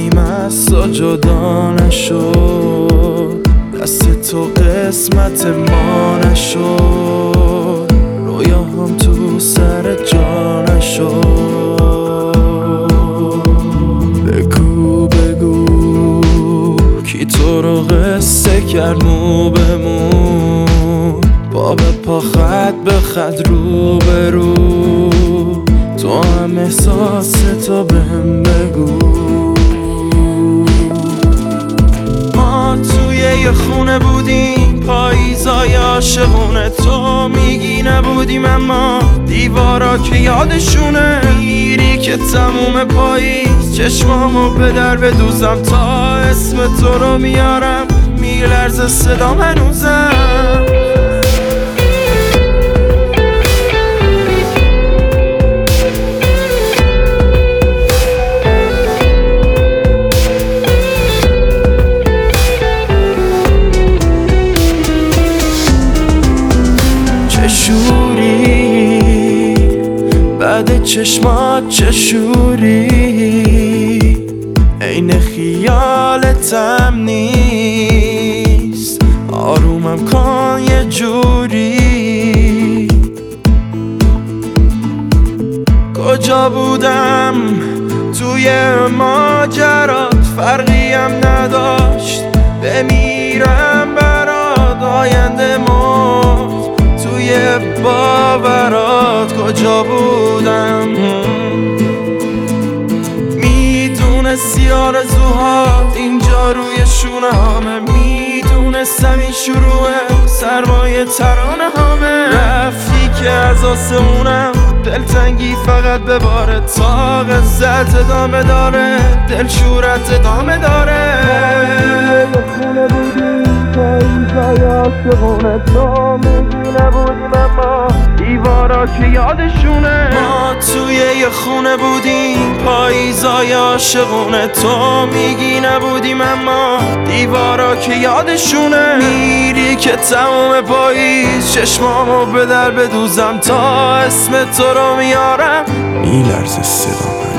نیم از تو جدا نشد، دست تو قسمت ما نشد، رویاهام تو سر جا نشد. بگو کی تو رو قصه کرد مو به مو، پا به پا خط به خط رو به رو، تو هم احساس تو بهم بگو. ما توی یه خونه بودیم پاییزای عاشقونه، تو میگی نبودیم اما دیوارا که یادشونه، میری که تموم پاییز چشمامو به در بدوزم، تا اسم تو رو میارم میلرزه صدام هنوزم. شوری بعد چشمات چه شوری، عین خیالتم نیست، آرومم کن یه جوری. کجا بودم توی ماجرات، فرقیم نداشت بمیرم برات، آینده مرد توی باورات. کجا بودم میدونستی آرزوهات اینجا روی شونه هامه، میدونستم این شروعه سرمایه ترانه هامه، رفتی که از آسمونم دلتنگی فقط بباره، تا قصت ادامه داره دلشورت ادامه داره. خونه بودیم پاییزای عاشقونه، تو میگی نبودیم اما دیوارا که یادشونه، ما توی یه خونه بودیم پاییزای عاشقونه، تو میگی نبودیم اما دیوارا که یادشونه، میری که تموم پاییز چشمامو به در بدوزم، تا اسم تو رو میارم میلرزه صدام.